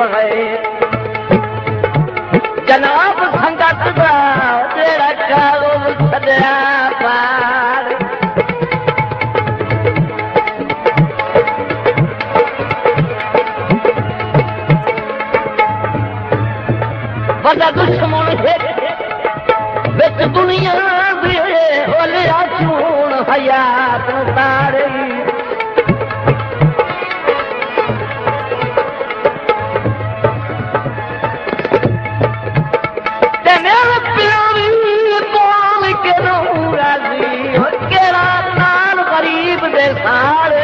बगैर जनाब संगत दा जेड़ा कागज सदया पार बड़ा दुश्मन है बिच दुनिया दे ओलिया चून हयात तारे सारे